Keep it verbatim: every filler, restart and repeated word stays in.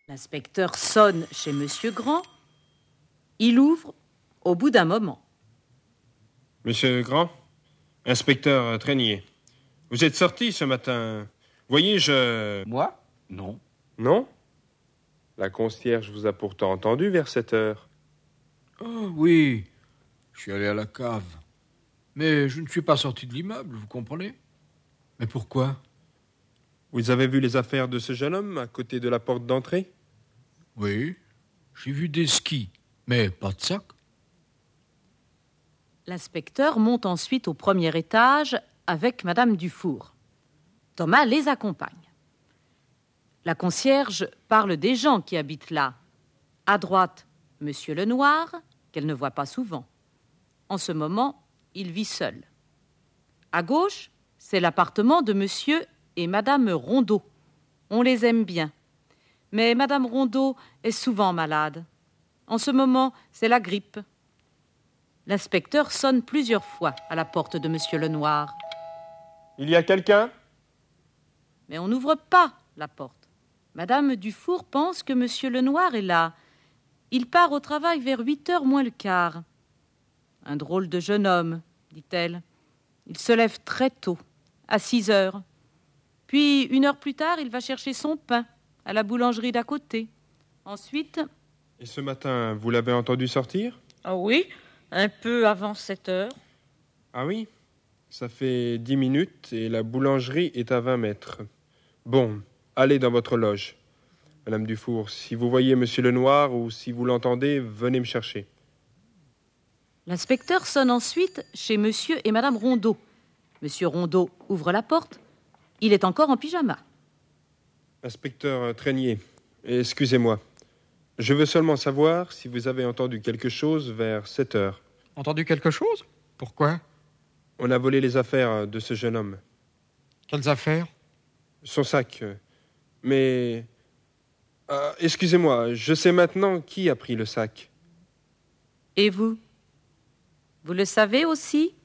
L'inspecteur sonne chez Monsieur Grand. Il ouvre au bout d'un moment. Monsieur Grand, inspecteur Trénier, vous êtes sorti ce matin. Voyez, je... Moi? Non. Non? La concierge vous a pourtant entendu vers sept heures. Oh, oui, je suis allé à la cave. Mais je ne suis pas sorti de l'immeuble, vous comprenez? Mais pourquoi? Vous avez vu les affaires de ce jeune homme à côté de la porte d'entrée? Oui, j'ai vu des skis, mais pas de sac. L'inspecteur monte ensuite au premier étage avec Madame Dufour. Thomas les accompagne. La concierge parle des gens qui habitent là. À droite, Monsieur Lenoir, qu'elle ne voit pas souvent. En ce moment, il vit seul. À gauche, c'est l'appartement de Monsieur et Madame Rondeau. On les aime bien. Mais Madame Rondeau est souvent malade. En ce moment, c'est la grippe. L'inspecteur sonne plusieurs fois à la porte de Monsieur Lenoir. Il y a quelqu'un? Mais on n'ouvre pas la porte. Madame Dufour pense que Monsieur Lenoir est là. Il part au travail vers huit heures moins le quart. Un drôle de jeune homme, dit-elle. Il se lève très tôt, à six heures. Puis, une heure plus tard, il va chercher son pain à la boulangerie d'à côté. Ensuite... Et ce matin, vous l'avez entendu sortir? Ah oui, un peu avant sept heures. Ah oui? Ça fait dix minutes et la boulangerie est à vingt mètres. Bon, allez dans votre loge. Madame Dufour, si vous voyez Monsieur Lenoir ou si vous l'entendez, venez me chercher. L'inspecteur sonne ensuite chez Monsieur et Madame Rondeau. Monsieur Rondeau ouvre la porte. Il est encore en pyjama. Inspecteur Trénier, excusez-moi. Je veux seulement savoir si vous avez entendu quelque chose vers sept heures. Entendu quelque chose? Pourquoi? On a volé les affaires de ce jeune homme. Quelles affaires? Son sac. Mais... Ah, excusez-moi, je sais maintenant qui a pris le sac. Et vous? Vous le savez aussi?